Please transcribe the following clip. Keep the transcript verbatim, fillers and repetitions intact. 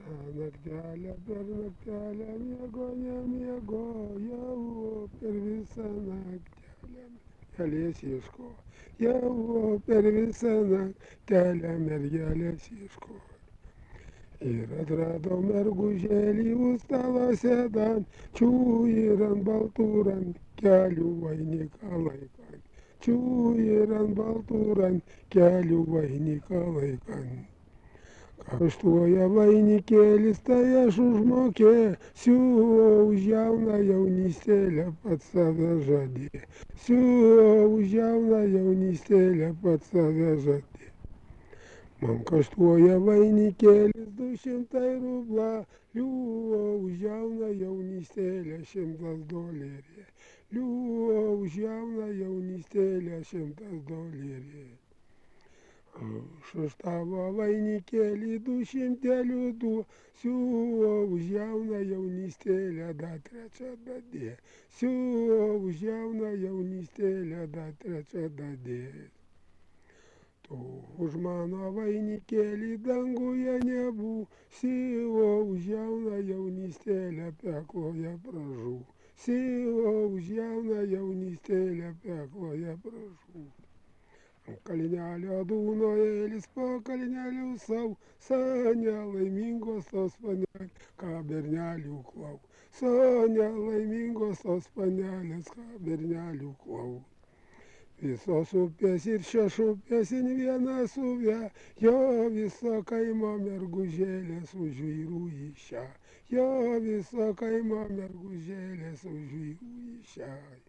naktelę per naktelę miego nemiegojau, per visą naktelę mergelės ieškojau, per visą naktelę mergelės ieškojau. Ir atradau mergužėlį stalo sėdančių ir ant baltų rankelių vainiką laikant. Čių ir ant baltų rankelių vainiką laikant. Kaštuoja vainikėlis, tai aš užmokėsiu, už jauną jaunystėlę pats save žadėsiu, už jauną jaunystėlę pats save žadėsiu. Man kaštuoja vainikėlis du šimtai rublelių, už jauną jaunystėlę šimtas dolerių, už jauną jaunystėlę šimtas dolerių. Už tavo vainikėlį du šimtelių duosiu, už jauną jaunystėlę dar trečią dadėsiu, už jauną jaunystėlę dar trečią dadėsiu. Tu už mano vainikėlį danguje nebūsi, o už jauną jaunystėlę pekloje pražūsi, o už jauną jaunystėlę pekloje pražūsi. Kalnelio dūnoėlis po kalnelių sausa, nelaimingos tos panelės, ką bernelių klauso, nelaimingos tos panelės, ką bernelių klauso. Visos upės ir šios upės in vieną suvejo, viso kaimo mergužėlės už vyrų išėjo, viso kaimo mergužėlės už vyrų išėjo.